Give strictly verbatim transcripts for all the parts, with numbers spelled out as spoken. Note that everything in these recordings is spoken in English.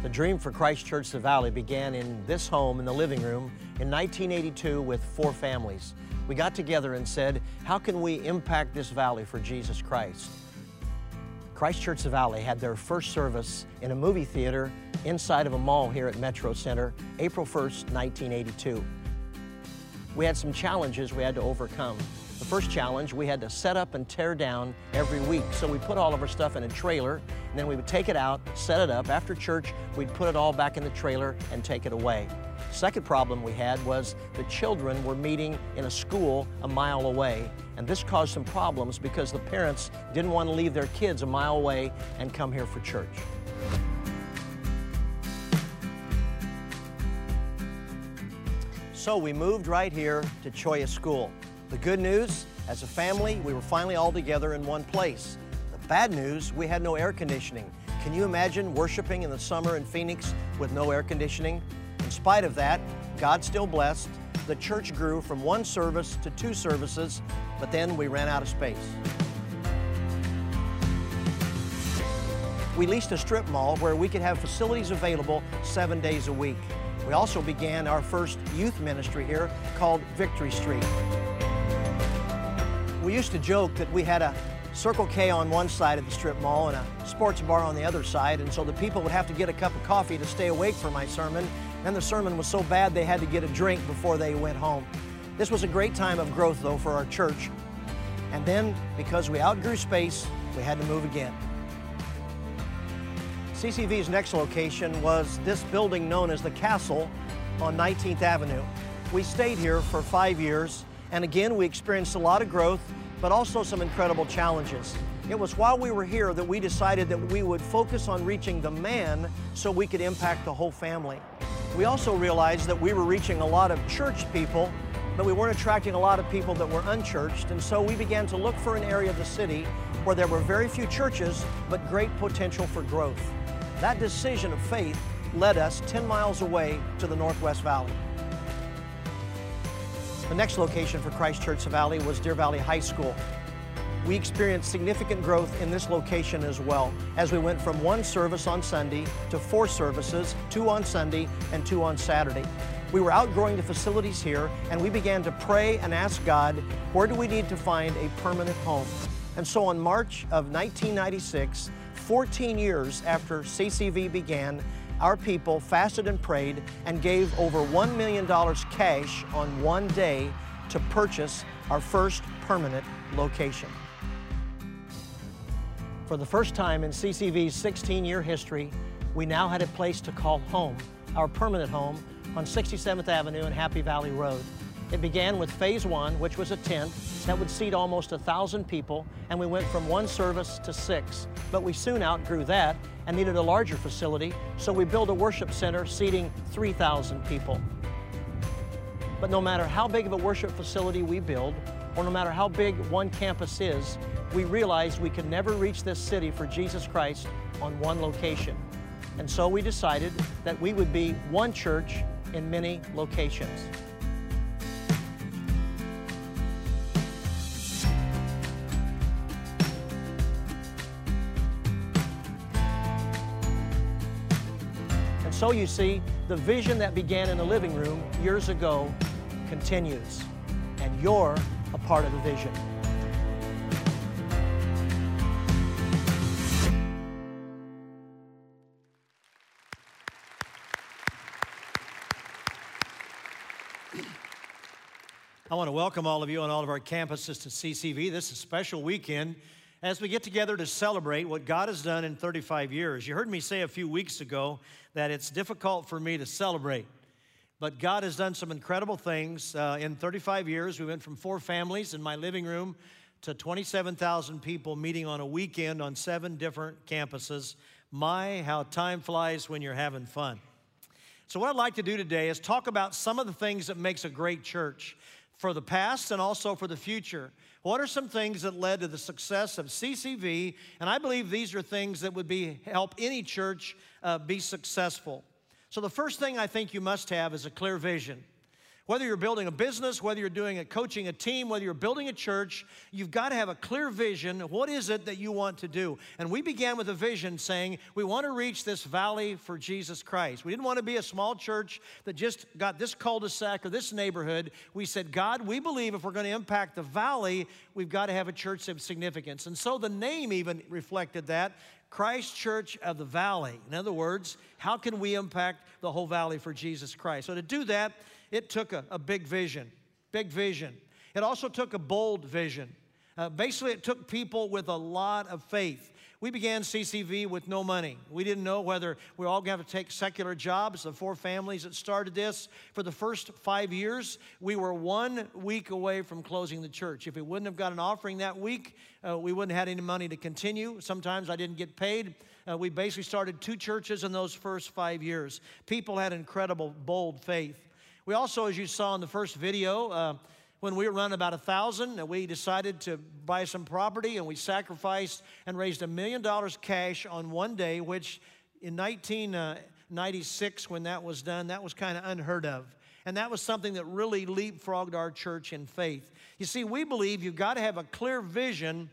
The dream for Christ Church the Valley began in this home in the living room in nineteen eighty-two with four families. We got together and said, how can we impact this valley for Jesus Christ? Christ Church the Valley had their first service in a movie theater inside of a mall here at Metro Center, April first, nineteen eighty-two. We had some challenges we had to overcome. The first challenge, we had to set up and tear down every week. So we put all of our stuff in a trailer, and then we would take it out, set it up. After church, we'd put it all back in the trailer and take it away. Second problem we had was the children were meeting in a school a mile away, and this caused some problems because the parents didn't want to leave their kids a mile away and come here for church. So we moved right here to Cholla School. The good news, as a family, we were finally all together in one place. The bad news, we had no air conditioning. Can you imagine worshiping in the summer in Phoenix with no air conditioning? In spite of that, God still blessed. The church grew from one service to two services, but then we ran out of space. We leased a strip mall where we could have facilities available seven days a week. We also began our first youth ministry here called Victory Street. We used to joke that we had a Circle K on one side of the strip mall and a sports bar on the other side, and so the people would have to get a cup of coffee to stay awake for my sermon, and the sermon was so bad they had to get a drink before they went home. This was a great time of growth, though, for our church. And then, because we outgrew space, we had to move again. C C V's next location was this building known as the Castle on nineteenth Avenue. We stayed here for five years, and again, we experienced a lot of growth, but also some incredible challenges. It was while we were here that we decided that we would focus on reaching the man so we could impact the whole family. We also realized that we were reaching a lot of church people, but we weren't attracting a lot of people that were unchurched, and so we began to look for an area of the city where there were very few churches, but great potential for growth. That decision of faith led us ten miles away to the Northwest Valley. The next location for Christ Church the Valley was Deer Valley High School. We experienced significant growth in this location as well, as we went from one service on Sunday to four services, two on Sunday and two on Saturday. We were outgrowing the facilities here, and we began to pray and ask God, where do we need to find a permanent home? And so on March of nineteen ninety-six, fourteen years after C C V began, our people fasted and prayed and gave over one million dollars cash on one day to purchase our first permanent location. For the first time in C C V's sixteen-year history, we now had a place to call home, our permanent home on sixty-seventh Avenue and Happy Valley Road. It began with phase one, which was a tent that would seat almost a thousand people, and we went from one service to six. But we soon outgrew that and needed a larger facility, so we built a worship center seating three thousand people. But no matter how big of a worship facility we build, or no matter how big one campus is, we realized we could never reach this city for Jesus Christ on one location. And so we decided that we would be one church in many locations. So you see, the vision that began in the living room years ago continues, and you're a part of the vision. I want to welcome all of you on all of our campuses to C C V. This is a special weekend as we get together to celebrate what God has done in thirty-five years. You heard me say a few weeks ago that it's difficult for me to celebrate, but God has done some incredible things. Uh, in thirty-five years, we went from four families in my living room to twenty-seven thousand people meeting on a weekend on seven different campuses. My, how time flies when you're having fun. So what I'd like to do today is talk about some of the things that makes a great church for the past and also for the future. What are some things that led to the success of C C V? And I believe these are things that would be help any church uh, be successful. So the first thing I think you must have is a clear vision. Whether you're building a business, whether you're doing a coaching a team, whether you're building a church, you've got to have a clear vision. What is it that you want to do? And we began with a vision saying, we want to reach this valley for Jesus Christ. We didn't want to be a small church that just got this cul-de-sac or this neighborhood. We said, God, we believe if we're going to impact the valley, we've got to have a church of significance. And so the name even reflected that. Christ Church of the Valley. In other words, how can we impact the whole valley for Jesus Christ? So to do that, it took a, a big vision, big vision. It also took a bold vision. Uh, basically, it took people with a lot of faith. We began C C V with no money. We didn't know whether we were all going to have to take secular jobs. The four families that started this, for the first five years, we were one week away from closing the church. If we wouldn't have got an offering that week, uh, we wouldn't have had any money to continue. Sometimes I didn't get paid. Uh, we basically started two churches in those first five years. People had incredible, bold faith. We also, as you saw in the first video, uh, when we were running about a thousand, we decided to buy some property, and we sacrificed and raised a million dollars cash on one day, which in nineteen ninety-six, when that was done, that was kind of unheard of. And that was something that really leapfrogged our church in faith. You see, we believe you've got to have a clear vision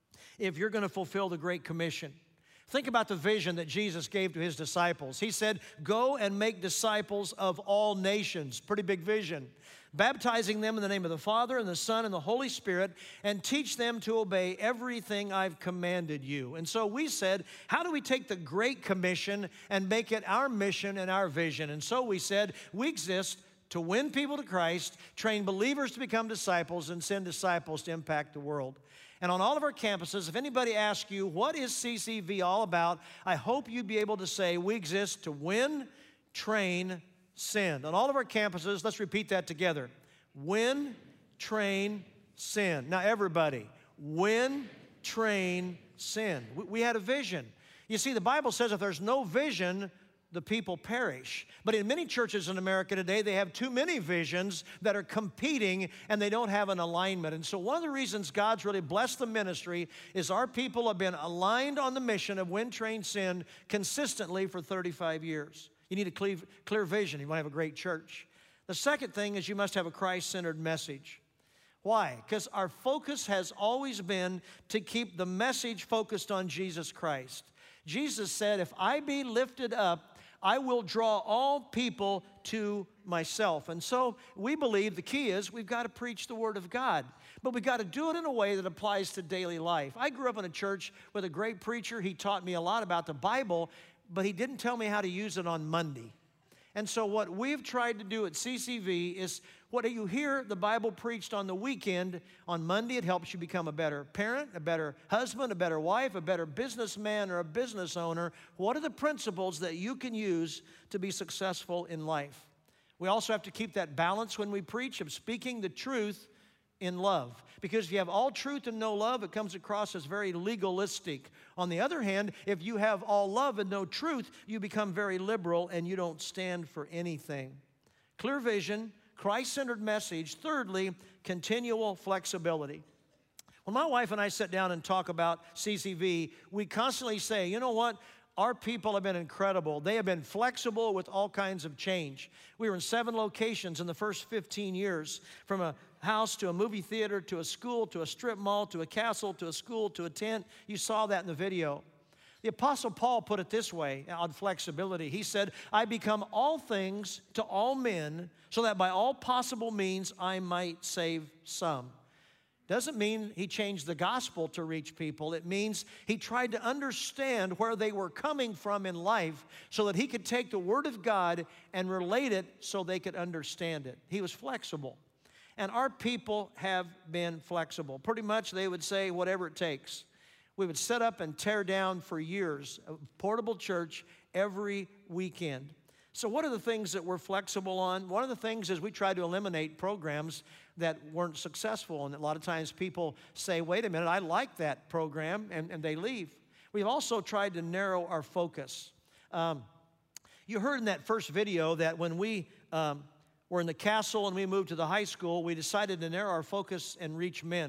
if you're going to fulfill the Great Commission. Think about the vision that Jesus gave to his disciples. He said, go and make disciples of all nations. Pretty big vision. Baptizing them in the name of the Father and the Son and the Holy Spirit, and teach them to obey everything I've commanded you. And so we said, how do we take the Great Commission and make it our mission and our vision? And so we said, we exist to win people to Christ, train believers to become disciples, and send disciples to impact the world. And on all of our campuses, if anybody asks you, what is C C V all about? I hope you'd be able to say, we exist to win, train, send. On all of our campuses, let's repeat that together. Win, train, send. Now everybody, win, train, send. We, we had a vision. You see, the Bible says if there's no vision, the people perish. But in many churches in America today, they have too many visions that are competing, and they don't have an alignment. And so one of the reasons God's really blessed the ministry is our people have been aligned on the mission of win, train, send consistently for thirty-five years. You need a clear, clear vision. You want to have a great church. The second thing is you must have a Christ-centered message. Why? Because our focus has always been to keep the message focused on Jesus Christ. Jesus said, if I be lifted up, I will draw all people to myself. And so we believe the key is we've got to preach the Word of God. But we've got to do it in a way that applies to daily life. I grew up in a church with a great preacher. He taught me a lot about the Bible, but he didn't tell me how to use it on Monday. And so what we've tried to do at C C V is what you hear the Bible preached on the weekend, on Monday it helps you become a better parent, a better husband, a better wife, a better businessman or a business owner. What are the principles that you can use to be successful in life? We also have to keep that balance when we preach of speaking the truth in love. Because if you have all truth and no love, it comes across as very legalistic. On the other hand, if you have all love and no truth, you become very liberal and you don't stand for anything. Clear vision, Christ-centered message. Thirdly, continual flexibility. When my wife and I sit down and talk about C C V, we constantly say, you know what? Our people have been incredible. They have been flexible with all kinds of change. We were in seven locations in the first fifteen years, from a house to a movie theater to a school to a strip mall to a castle to a school to a tent. You saw that in the video. The Apostle Paul put it this way on flexibility. He said, I become all things to all men so that by all possible means I might save some. Doesn't mean he changed the gospel to reach people. It means he tried to understand where they were coming from in life so that he could take the Word of God and relate it so they could understand it. He was flexible. And our people have been flexible. Pretty much they would say whatever it takes. We would set up and tear down for years a portable church every weekend. So what are the things that we're flexible on? One of the things is we try to eliminate programs that weren't successful. And a lot of times people say, wait a minute, I like that program, and, and they leave. We've also tried to narrow our focus. Um, you heard in that first video that when we um, were in the castle and we moved to the high school, we decided to narrow our focus and reach men.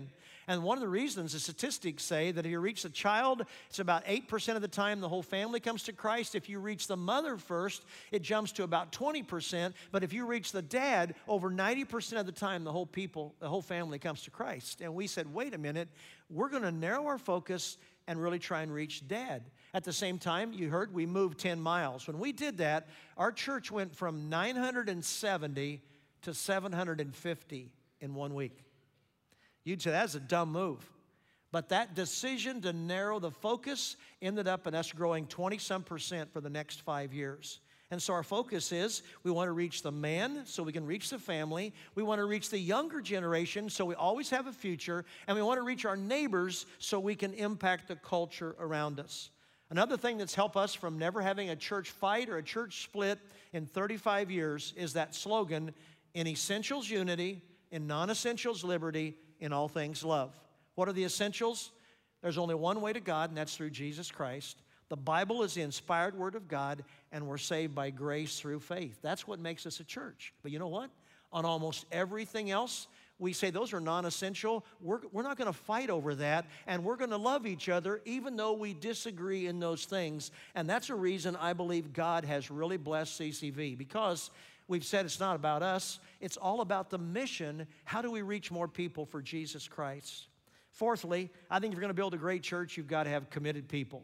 And one of the reasons, the statistics say that if you reach the child, it's about eight percent of the time the whole family comes to Christ. If you reach the mother first, it jumps to about twenty percent. But if you reach the dad, over ninety percent of the time the whole people, the whole family comes to Christ. And we said, wait a minute, we're going to narrow our focus and really try and reach dad. At the same time, you heard we moved ten miles. When we did that, our church went from nine hundred seventy to seven hundred fifty in one week. You'd say that's a dumb move. But that decision to narrow the focus ended up in us growing twenty-some percent for the next five years. And so our focus is we want to reach the man so we can reach the family. We want to reach the younger generation so we always have a future. And we want to reach our neighbors so we can impact the culture around us. Another thing that's helped us from never having a church fight or a church split in thirty-five years is that slogan, in essentials unity, in non-essentials liberty, in all things love. What are the essentials? There's only one way to God, and that's through Jesus Christ. The Bible is the inspired Word of God, and we're saved by grace through faith. That's what makes us a church. But you know what? On almost everything else, we say those are non-essential. We're, we're not going to fight over that, and we're going to love each other even though we disagree in those things. And that's a reason I believe God has really blessed C C V, because we've said it's not about us. It's all about the mission. How do we reach more people for Jesus Christ? Fourthly, I think if you're going to build a great church, you've got to have committed people.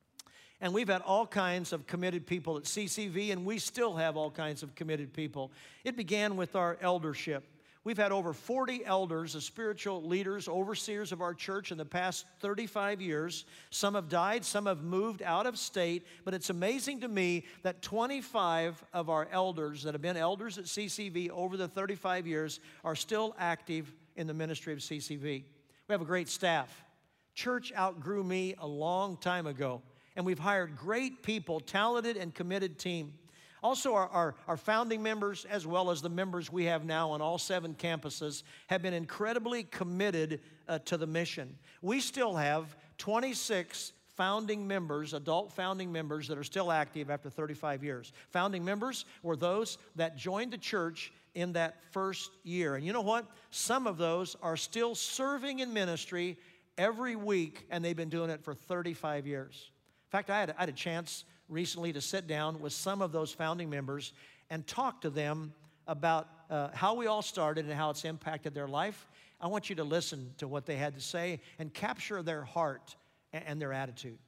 And we've had all kinds of committed people at C C V, and we still have all kinds of committed people. It began with our eldership. We've had over forty elders, the spiritual leaders, overseers of our church in the past thirty-five years. Some have died, some have moved out of state, but it's amazing to me that twenty-five of our elders that have been elders at C C V over the thirty-five years are still active in the ministry of C C V. We have a great staff. Church outgrew me a long time ago, and we've hired great people, talented and committed team. Also, our, our, our founding members, as well as the members we have now on all seven campuses, have been incredibly committed uh, to the mission. We still have twenty-six founding members, adult founding members, that are still active after thirty-five years. Founding members were those that joined the church in that first year. And you know what? Some of those are still serving in ministry every week, and they've been doing it for thirty-five years. In fact, I had, I had a chance recently to sit down with some of those founding members and talk to them about uh, how we all started and how it's impacted their life. I want you to listen to what they had to say and capture their heart and, and their attitude.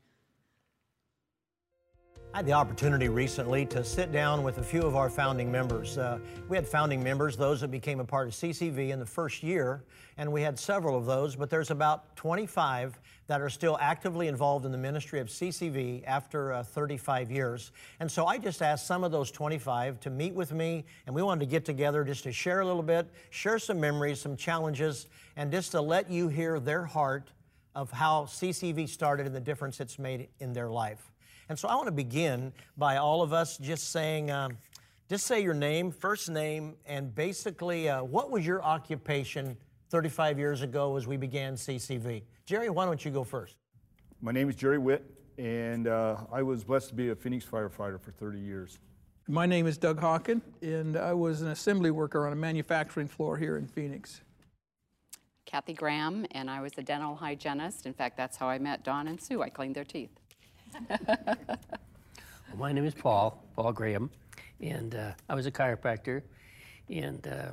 I had the opportunity recently to sit down with a few of our founding members. Uh, we had founding members, those that became a part of C C V in the first year, and we had several of those, but there's about twenty-five that are still actively involved in the ministry of C C V after uh, thirty-five years. And so I just asked some of those twenty-five to meet with me, and we wanted to get together just to share a little bit, share some memories, some challenges, and just to let you hear their heart of how C C V started and the difference it's made in their life. And so I want to begin by all of us just saying, um, just say your name, first name, and basically uh, what was your occupation thirty-five years ago as we began C C V? Jerry, why don't you go first? My name is Jerry Witt, and uh, I was blessed to be a Phoenix firefighter for thirty years. My name is Doug Hawken, and I was an assembly worker on a manufacturing floor here in Phoenix. Kathy Graham, and I was a dental hygienist. In fact, that's how I met Don and Sue. I cleaned their teeth. Well, my name is Paul, Paul Graham, and uh, I was a chiropractor and uh,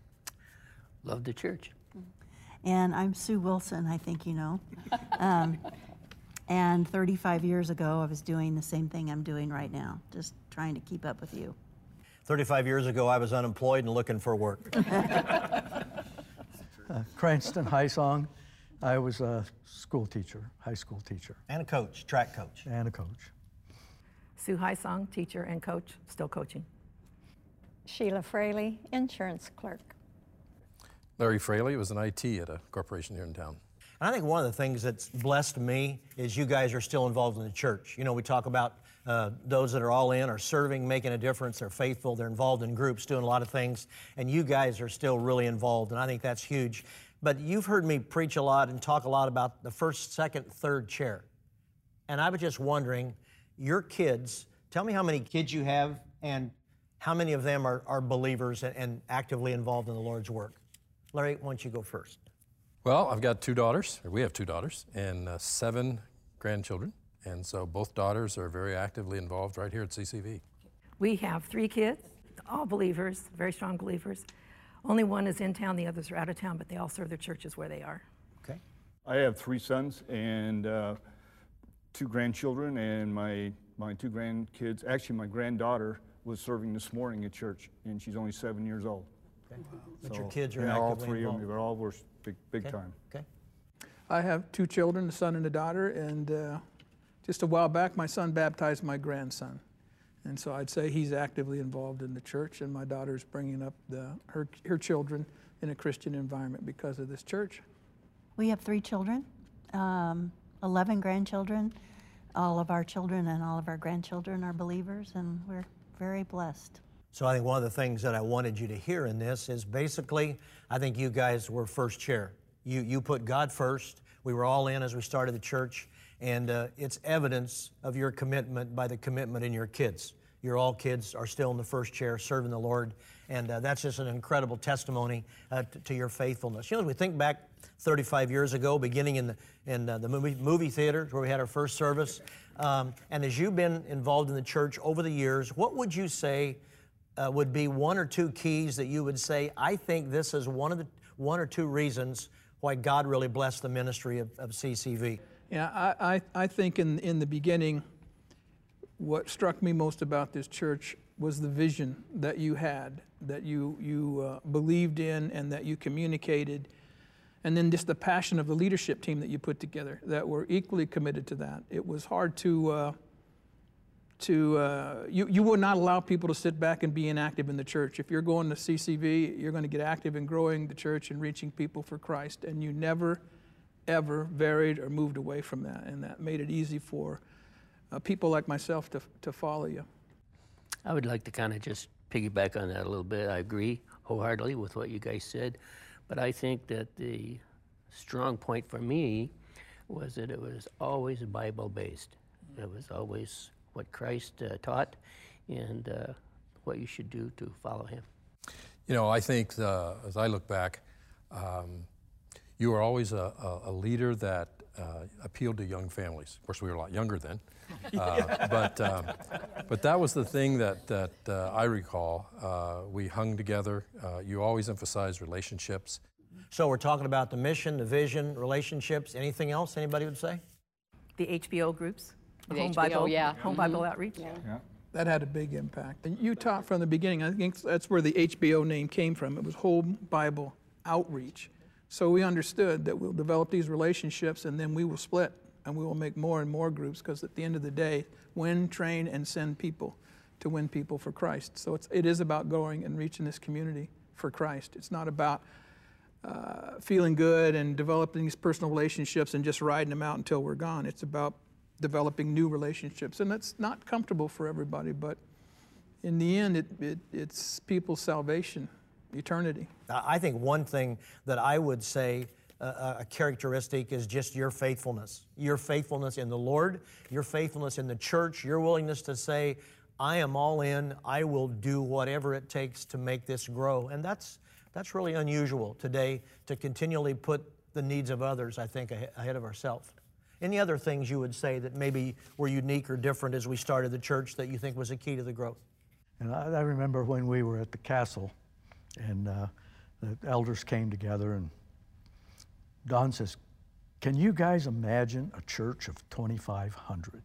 loved the church. And I'm Sue Wilson, I think you know. Um, and thirty-five years ago, I was doing the same thing I'm doing right now, just trying to keep up with you. thirty-five years ago, I was unemployed and looking for work. uh, Cranston Highsong. I was a school teacher, high school teacher. And a coach, track coach. And a coach. Sue Highsong, teacher and coach, still coaching. Sheila Fraley, insurance clerk. Larry Fraley was an I T at a corporation here in town. And I think one of the things that's blessed me is you guys are still involved in the church. You know, we talk about uh, those that are all in, are serving, making a difference, they're faithful, they're involved in groups, doing a lot of things, and you guys are still really involved, and I think that's huge. But you've heard me preach a lot and talk a lot about the first, second, third chair. And I was just wondering, your kids, tell me how many kids you have and how many of them are, are believers and, and actively involved in the Lord's work. Larry, why don't you go first? Well, I've got two daughters, or we have two daughters, and uh, seven grandchildren. And so both daughters are very actively involved right here at C C V. We have three kids, all believers, very strong believers. Only one is in town, the others are out of town, but they all serve their churches where they are. Okay. I have three sons and uh, two grandchildren, and my, my two grandkids, actually my granddaughter was serving this morning at church, and she's only seven years old. Okay. But So, your kids are and all actively three involved. of them, they all were big, big Okay. time. Okay. I have two children, a son and a daughter, and uh, just a while back, my son baptized my grandson. And so I'd say he's actively involved in the church, and my daughter's bringing up the, her, her children in a Christian environment because of this church. We have three children, um, eleven grandchildren. All of our children and all of our grandchildren are believers, and we're very blessed. So I think one of the things that I wanted you to hear in this is basically, I think you guys were first chair. You, you put God first. We were all in as we started the church. And uh, it's evidence of your commitment by the commitment in your kids. Your all kids are still in the first chair serving the Lord. And uh, that's just an incredible testimony uh, to, to your faithfulness. You know, as we think back thirty-five years ago, beginning in the, in, uh, the movie, movie theaters where we had our first service, um, and as you've been involved in the church over the years, what would you say uh, would be one or two keys that you would say, I think this is one of the one or two reasons why God really blessed the ministry of, of C C V? Yeah, I, I, I think in, in the beginning, what struck me most about this church was the vision that you had, that you, you uh, believed in and that you communicated, and then just the passion of the leadership team that you put together, that were equally committed to that. It was hard to, uh, to uh, you, you would not allow people to sit back and be inactive in the church. If you're going to C C V, you're going to get active in growing the church and reaching people for Christ, and you never ever varied or moved away from that, and that made it easy for uh, people like myself to, to follow you. I would like to kind of just piggyback on that a little bit. I agree wholeheartedly with what you guys said, but I think that the strong point for me was that it was always Bible-based. It was always what Christ uh, taught and uh, what you should do to follow him. You know, I think the, as I look back, um, you were always a, a, a leader that uh, appealed to young families. Of course, we were a lot younger then, uh, but um, but that was the thing that that uh, I recall. Uh, we hung together. Uh, you always emphasized relationships. So we're talking about the mission, the vision, relationships. Anything else anybody would say? The H B O groups, The Home H B O, Bible, yeah. Home Bible Outreach. Yeah. That had a big impact. And you taught from the beginning. I think that's where the H B O name came from. It was Home Bible Outreach. So we understood that we'll develop these relationships and then we will split and we will make more and more groups, because at the end of the day, win, train, and send people to win people for Christ. So it's, it is about going and reaching this community for Christ. It's not about uh, feeling good and developing these personal relationships and just riding them out until we're gone. It's about developing new relationships. And that's not comfortable for everybody, but in the end, it, it, it's people's salvation, eternity. I think one thing that I would say uh, a characteristic is just your faithfulness. Your faithfulness in the Lord, your faithfulness in the church, your willingness to say, I am all in, I will do whatever it takes to make this grow. And that's, that's really unusual today, to continually put the needs of others, I think, ahead of ourselves. Any other things you would say that maybe were unique or different as we started the church that you think was a key to the growth? And I, I remember when we were at the castle, and uh, the elders came together, and Don says, can you guys imagine a church of twenty-five hundred?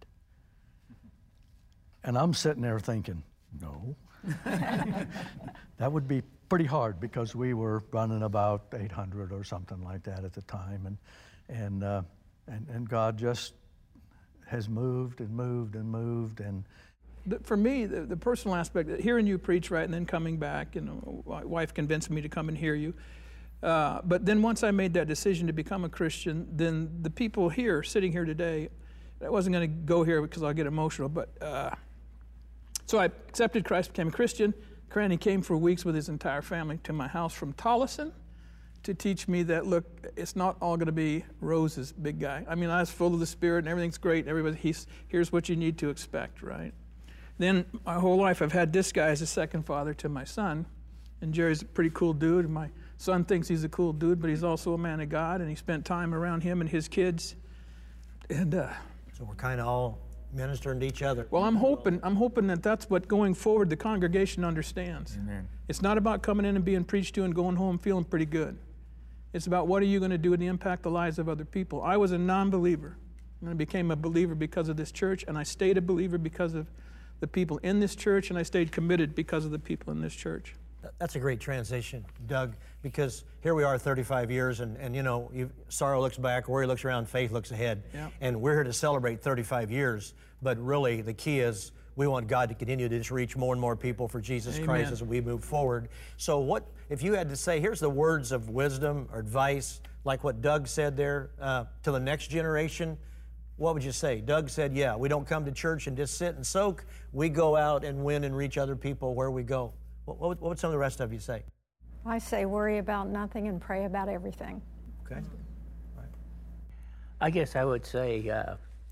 And I'm sitting there thinking, no. That would be pretty hard, because we were running about eight hundred or something like that at the time. And, and, uh, and, and God just has moved and moved and moved. And for me, the, the personal aspect, hearing you preach, right, and then coming back, you know, my wife convinced me to come and hear you. Uh, but then once I made that decision to become a Christian, then the people here, sitting here today, I wasn't going to go here because I'll get emotional, but uh, so I accepted Christ, became a Christian. Granny came for weeks with his entire family to my house from Tolleson to teach me that, look, it's not all going to be roses, big guy. I mean, I was full of the Spirit and everything's great. Everybody, he's, here's what you need to expect, right? Then my whole life I've had this guy as a second father to my son, and Jerry's a pretty cool dude, and my son thinks he's a cool dude, but he's also a man of God, and he spent time around him and his kids. And uh, so we're kind of all ministering to each other. Well, I'm hoping, I'm hoping that that's what going forward the congregation understands. Amen. It's not about coming in and being preached to and going home feeling pretty good. It's about what are you going to do to impact the lives of other people. I was a non-believer, and I became a believer because of this church, and I stayed a believer because of the people in this church, and I stayed committed because of the people in this church. That's a great transition, Doug, because here we are thirty-five years, and, and you know, you, sorrow looks back, worry looks around, faith looks ahead. Yep. And we're here to celebrate thirty-five years, but really the key is we want God to continue to just reach more and more people for Jesus Amen. Christ as we move forward. So what, if you had to say, here's the words of wisdom or advice, like what Doug said there, uh, to the next generation, what would you say? Doug said, yeah, we don't come to church and just sit and soak. We go out and win and reach other people where we go. What, what, what would some of the rest of you say? I say worry about nothing and pray about everything. Okay. Right. I guess I would say uh,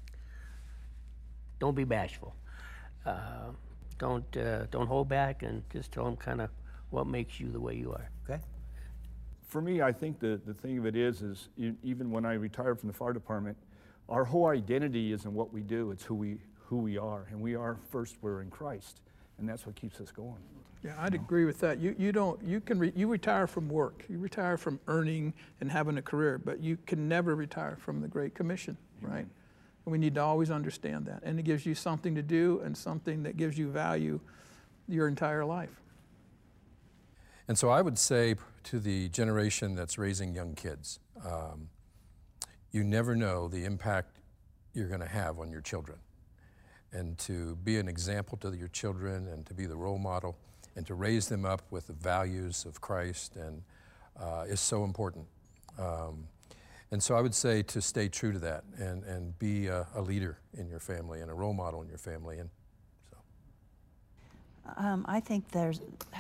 don't be bashful. Uh, don't uh, don't hold back, and just tell them kind of what makes you the way you are. Okay. For me, I think the, the thing of it is, is you, even when I retired from the fire department, our whole identity isn't what we do, it's who we, who we are. And we are, first, we're in Christ. And that's what keeps us going. Yeah, I'd agree with that. You, you don't, you can, re, you retire from work. You retire from earning and having a career, but you can never retire from the Great Commission, right? And we need to always understand that. And it gives you something to do and something that gives you value your entire life. And so I would say to the generation that's raising young kids, um, you never know the impact you're going to have on your children. And to be an example to your children and to be the role model and to raise them up with the values of Christ and uh, is so important. Um, and so I would say to stay true to that and, and be a, a leader in your family and a role model in your family. And so. Um, I think there's,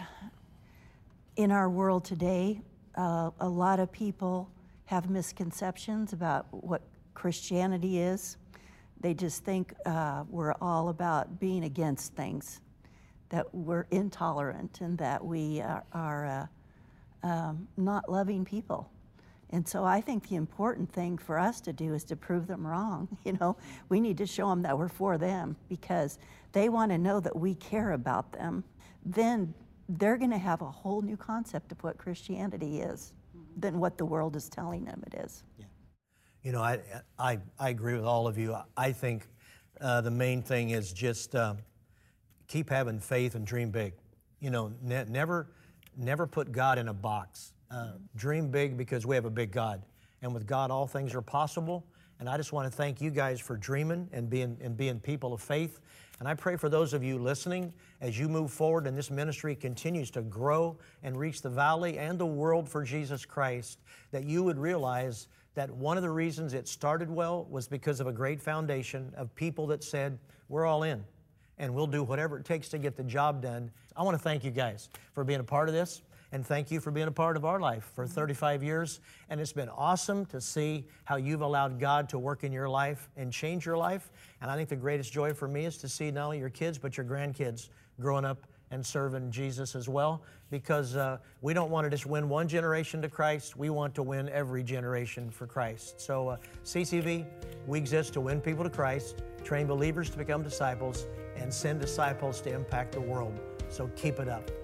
in our world today, uh, a lot of people have misconceptions about what Christianity is. They just think uh, we're all about being against things, that we're intolerant and that we are, are uh, um, not loving people. And so I think the important thing for us to do is to prove them wrong. You know, we need to show them that we're for them because they want to know that we care about them. Then they're going to have a whole new concept of what Christianity is than what the world is telling them it is. Yeah. You know, I, I, I agree with all of you. I think uh, the main thing is just um, keep having faith and dream big. You know, ne never, never put God in a box. Uh, dream big because we have a big God. And with God, all things are possible. And I just want to thank you guys for dreaming and being, and being people of faith. And I pray for those of you listening as you move forward and this ministry continues to grow and reach the valley and the world for Jesus Christ, that you would realize that one of the reasons it started well was because of a great foundation of people that said, we're all in and we'll do whatever it takes to get the job done. I want to thank you guys for being a part of this. And thank you for being a part of our life for thirty-five years. And it's been awesome to see how you've allowed God to work in your life and change your life. And I think the greatest joy for me is to see not only your kids, but your grandkids growing up and serving Jesus as well. Because uh, we don't want to just win one generation to Christ. We want to win every generation for Christ. So uh, C C V, we exist to win people to Christ, train believers to become disciples, and send disciples to impact the world. So keep it up.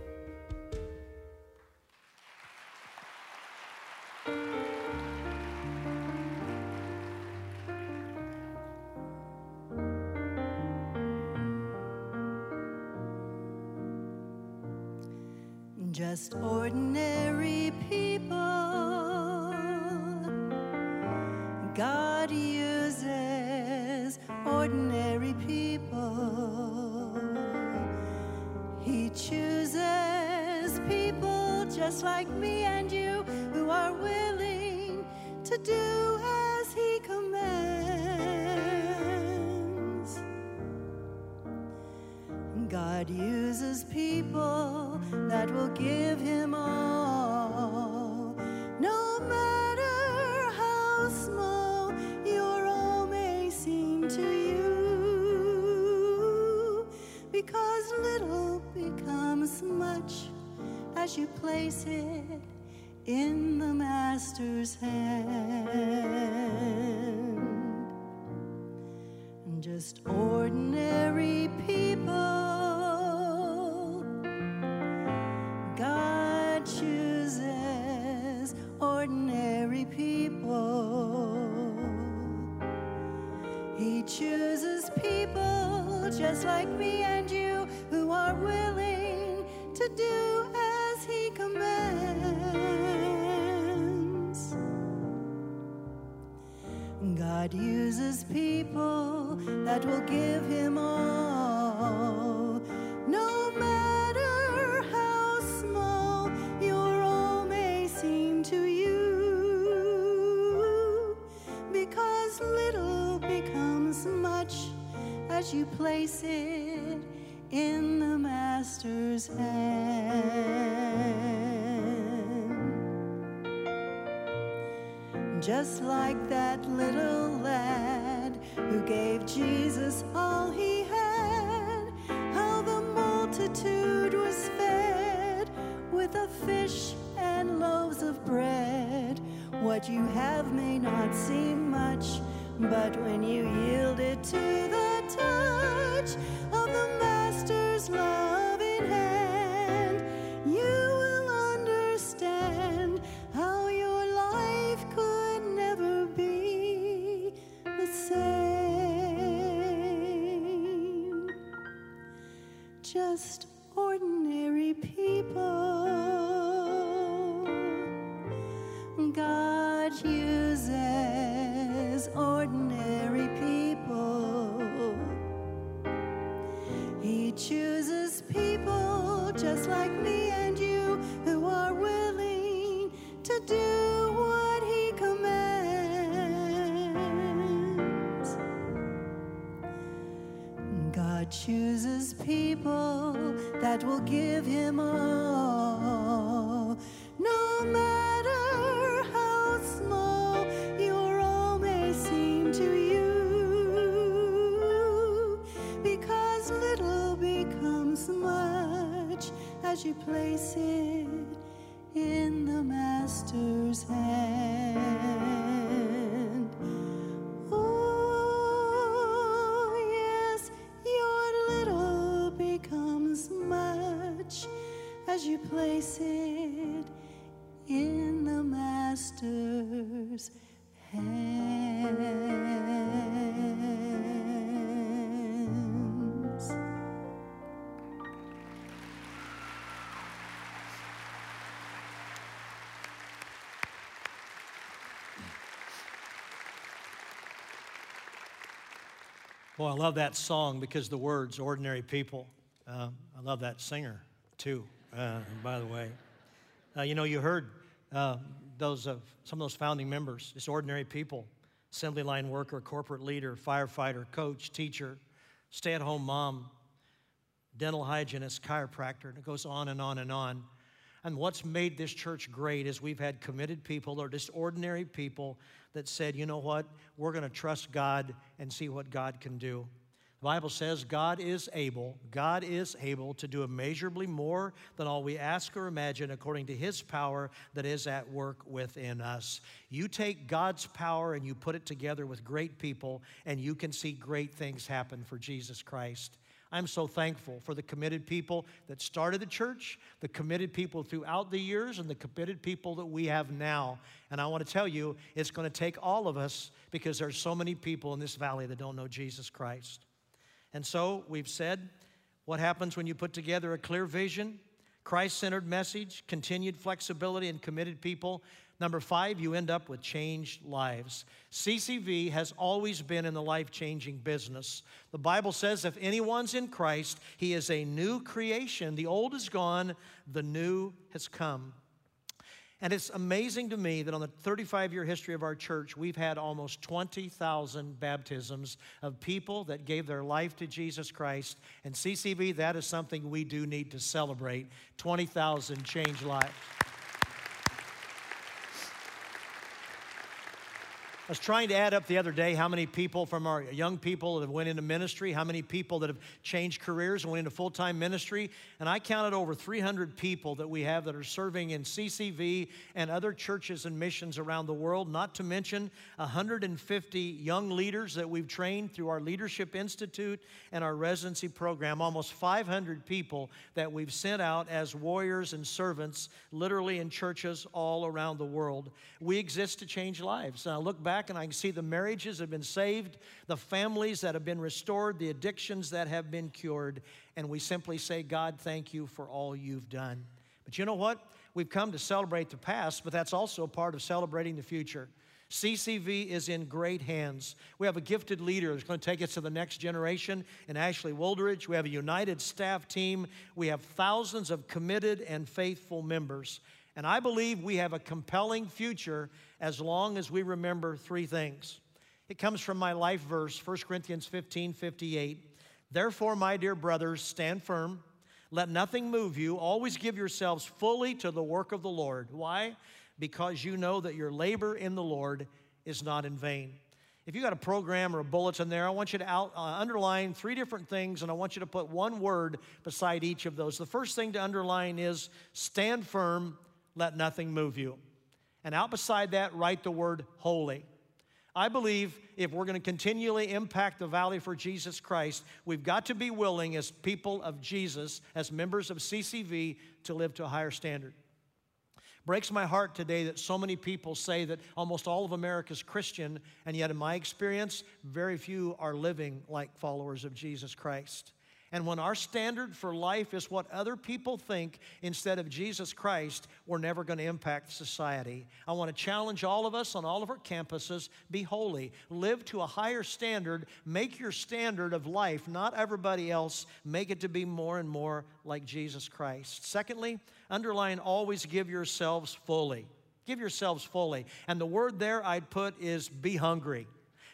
Just ordinary people God uses, ordinary people. He chooses people just like me and you who are willing to do as He commands. God uses people that will give Him all, no matter how small your all may seem to you, because little becomes much as you place it in the Master's hand. Just ordinary people, God chooses ordinary people. He chooses people just like me and you who are willing to do as He commands. God uses people that will give Him all, no matter how small your all may seem to you, because little becomes much as you place it in the Master's hand. Just like that little lad who gave Jesus all he had, how the multitude was fed with a fish and loaves of bread. What you have may not seem much, but when you yield it to the touch of the Master's loving hand, you will understand how your life could never be the same. Just ordinary people, God uses ordinary people. He chooses people just like me and you who are willing to do what He commands. God chooses people that will give Him all, no matter how small your all may seem to you, because little becomes much as you place it in the Master's hand. Oh, yes, your little becomes much as you place it in the Master's hands. Boy, I love that song because the words, ordinary people. Uh, I love that singer, too, uh, by the way. Uh, you know, you heard uh, those of some of those founding members, just ordinary people, assembly line worker, corporate leader, firefighter, coach, teacher, stay-at-home mom, dental hygienist, chiropractor, and it goes on and on and on. And what's made this church great is we've had committed people or just ordinary people that said, you know what, we're going to trust God and see what God can do. The Bible says God is able, God is able to do immeasurably more than all we ask or imagine according to His power that is at work within us. You take God's power and you put it together with great people and you can see great things happen for Jesus Christ. I'm so thankful for the committed people that started the church, the committed people throughout the years, and the committed people that we have now. And I want to tell you, it's going to take all of us because there's so many people in this valley that don't know Jesus Christ. And so we've said, what happens when you put together a clear vision, Christ-centered message, continued flexibility, and committed people? Number five, you end up with changed lives. C C V has always been in the life-changing business. The Bible says if anyone's in Christ, he is a new creation. The old is gone, the new has come. And it's amazing to me that on the thirty-five-year history of our church, we've had almost twenty thousand baptisms of people that gave their life to Jesus Christ. And C C V, that is something we do need to celebrate. twenty thousand changed lives. was trying to add up the other day how many people from our young people that have went into ministry, how many people that have changed careers and went into full-time ministry, and I counted over three hundred people that we have that are serving in C C V and other churches and missions around the world, not to mention one hundred fifty young leaders that we've trained through our Leadership Institute and our residency program, almost five hundred people that we've sent out as warriors and servants, literally in churches all around the world. We exist to change lives. And I look back and I can see the marriages that have been saved, the families that have been restored, the addictions that have been cured, and we simply say, God, thank you for all you've done. But you know what? We've come to celebrate the past, but that's also a part of celebrating the future. C C V is in great hands. We have a gifted leader that's going to take us to the next generation in Ashley Woldridge. We have a united staff team. We have thousands of committed and faithful members. And I believe we have a compelling future as long as we remember three things. It comes from my life verse, First Corinthians fifteen fifty-eight. Therefore, my dear brothers, stand firm. Let nothing move you. Always give yourselves fully to the work of the Lord. Why? Because you know that your labor in the Lord is not in vain. If you got a program or a bulletin there, I want you to out, uh, underline three different things, and I want you to put one word beside each of those. The first thing to underline is stand firm, let nothing move you. And out beside that, write the word holy. I believe if we're going to continually impact the Valley for Jesus Christ, we've got to be willing as people of Jesus, as members of C C V, to live to a higher standard. Breaks my heart today that so many people say that almost all of America is Christian, and yet in my experience, very few are living like followers of Jesus Christ. And when our standard for life is what other people think instead of Jesus Christ, we're never going to impact society. I want to challenge all of us on all of our campuses, be holy. Live to a higher standard. Make your standard of life, not everybody else, make it to be more and more like Jesus Christ. Secondly, underline always give yourselves fully. Give yourselves fully. And the word there I'd put is be hungry.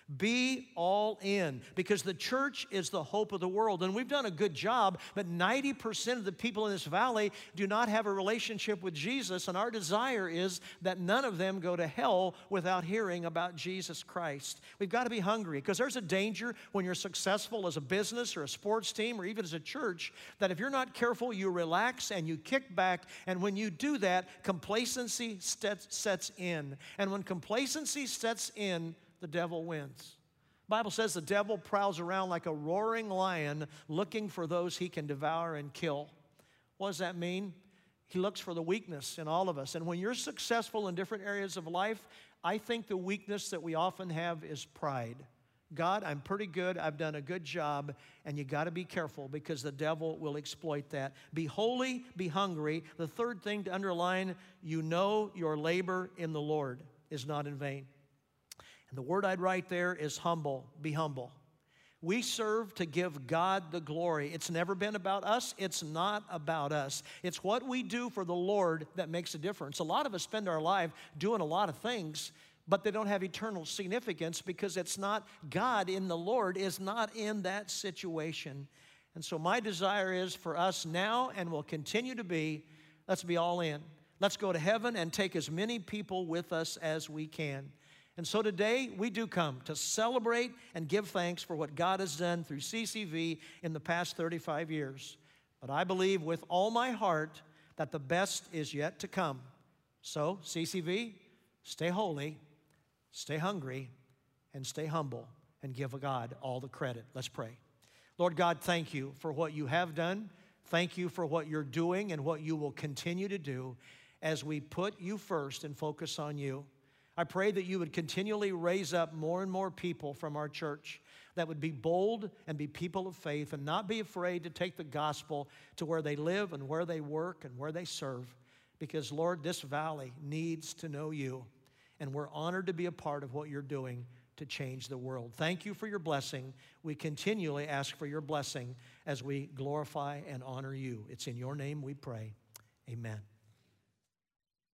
Be all in, because the church is the hope of the world. And we've done a good job, but ninety percent of the people in this valley do not have a relationship with Jesus, and our desire is that none of them go to hell without hearing about Jesus Christ. We've got to be hungry, because there's a danger when you're successful as a business or a sports team or even as a church, that if you're not careful, you relax and you kick back, and when you do that, complacency sets in. And when complacency sets in, the devil wins. The Bible says the devil prowls around like a roaring lion looking for those he can devour and kill. What does that mean? He looks for the weakness in all of us. And when you're successful in different areas of life, I think the weakness that we often have is pride. God, I'm pretty good, I've done a good job, and you got to be careful because the devil will exploit that. Be holy, be hungry. The third thing to underline, you know your labor in the Lord is not in vain. And the word I'd write there is humble. Be humble. We serve to give God the glory. It's never been about us. It's not about us. It's what we do for the Lord that makes a difference. A lot of us spend our life doing a lot of things, but they don't have eternal significance because it's not God in the Lord is not in that situation. And so my desire is for us now and will continue to be, let's be all in. Let's go to heaven and take as many people with us as we can. And so today, we do come to celebrate and give thanks for what God has done through C C V in the past thirty-five years. But I believe with all my heart that the best is yet to come. So, C C V, stay holy, stay hungry, and stay humble, and give God all the credit. Let's pray. Lord God, thank you for what you have done. Thank you for what you're doing and what you will continue to do as we put you first and focus on you. I pray that you would continually raise up more and more people from our church that would be bold and be people of faith and not be afraid to take the gospel to where they live and where they work and where they serve. Because, Lord, this valley needs to know you, and we're honored to be a part of what you're doing to change the world. Thank you for your blessing. We continually ask for your blessing as we glorify and honor you. It's in your name we pray. Amen.